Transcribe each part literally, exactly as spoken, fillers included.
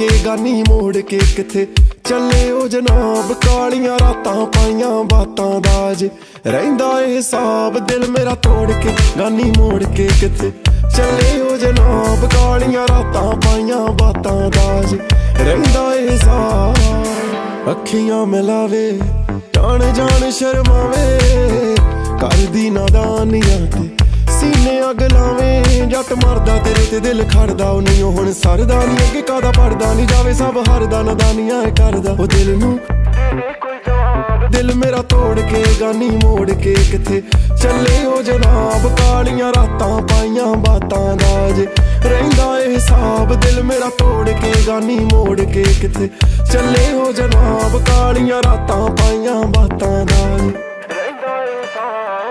के गानी मोड़ के किथे चले ओ जनाब कालियां रातां पाइयां बातां दा जे रहिंदा ए हिसाब दिल मेरा तोड़ के गानी मोड़ के किथे चले ओ जनाब कालियां रातां पाइयां बातां दा जे रहिंदा ए हिसाब अखियां मिलावे जान जान शर्मावे करदी नादानियां ते सीने अग लावे जट मरदा तेरे ते दिल खड़दा ओ नहीं हुण सरदा नहीं अगे कादा पड़दा नहीं जावे सब हरदा नदानियां करदा ओ दिल नू दिल मेरा तोड़ के गानी मोड़ के किथे चले ओ जनाब कालियां रातां पाइयां बातां दा जे रहिंदा ए हिसाब दिल मेरा तोड़ के गानी मोड़ के किथे चले ओ जनाब कालियां रातां पाइयां बातां दा जे रहिंदा ए हिसाब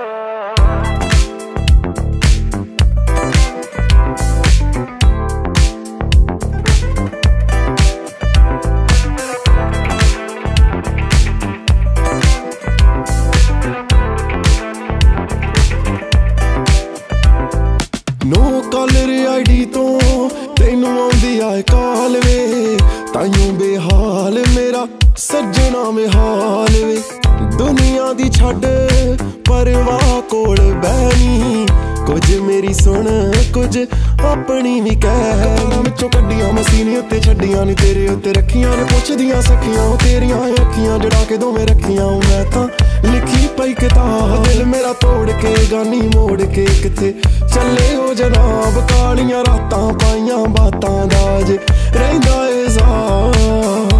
नो कॉलर आई डी तो तेनू आउंदी आए कॉल वे ताइयों बेहाल मेरा सज्जना में हाल वे दुनिया दी छड्ड परवाह कोल बैनी कुछ मेरी सुन कुछ अपनी भी कह विचों कड्डियां मसीने उत्ते छड्डियां नी तेरे उत्ते रखियां ने पुछदियां सखियां तेरियां अखियां जड़ा के दोवें रखियां मैं तां लिखी पई किताब दिल मेरा तोड़ के गानी मोड़ के किथे चले ओ जनाब कालियां रातां पाइयां बातां दा जे रहिंदा ए हिसाब